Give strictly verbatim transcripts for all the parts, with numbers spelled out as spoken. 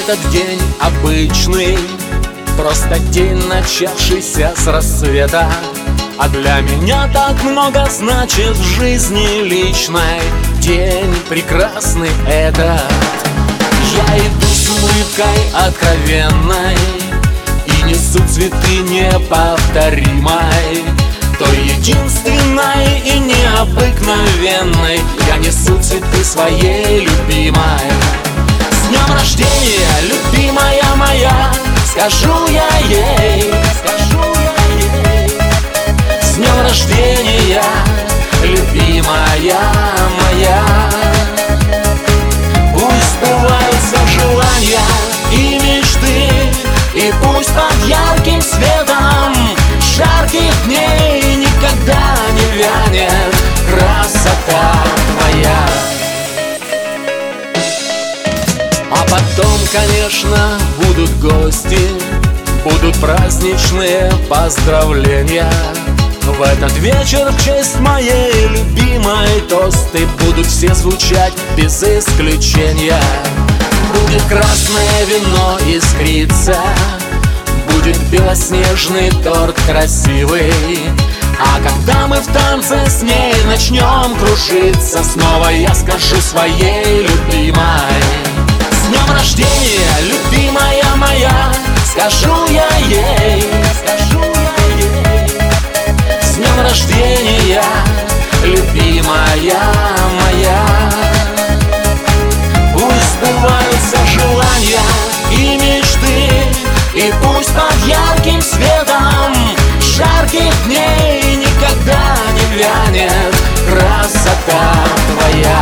этот день обычный, просто день, начавшийся с рассвета. А для меня так много значит в жизни личной день прекрасный этот. Я иду с улыбкой откровенной и несу цветы неповторимой, той единственной и необыкновенной. Я несу цветы своей любимой. С днем рождения, любимая моя, скажу я ей, скажу я ей. С днем рождения, любимая моя. Пусть сбываются желания и мечты, и пусть под ярким светом жарких дней никогда не вянет красота твоя. А потом, конечно, будут гости, будут праздничные поздравления. В этот вечер в честь моей любимой тосты будут все звучать без исключения. Будет красное вино искриться, будет белоснежный торт красивый. А когда мы в танце с ней начнем кружиться, снова я скажу своей любимой: с днем рождения, любимая моя, скажу я ей, скажу я ей. С днем рождения, любимая моя. Пусть сбываются желания и мечты, и пусть под ярким светом жарких дней никогда не вянет красота твоя.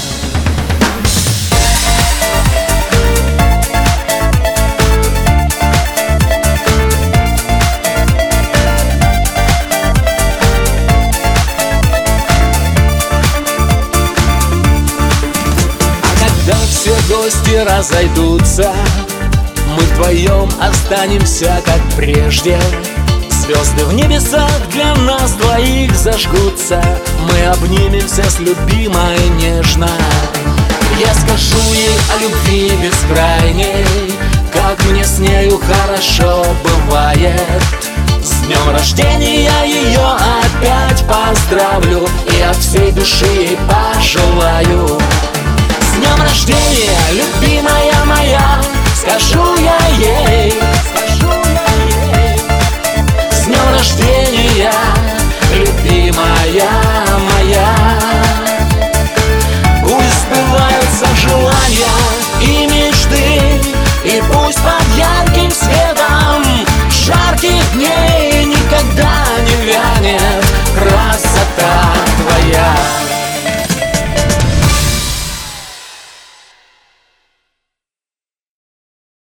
Все гости разойдутся, мы вдвоем останемся, как прежде. Звезды в небесах для нас двоих зажгутся, мы обнимемся с любимой нежно. Я скажу ей о любви бескрайней, как мне с нею хорошо бывает. С днем рождения ее опять поздравлю и от всей души ей пожелаю. С днем рождения, любимая моя, скажу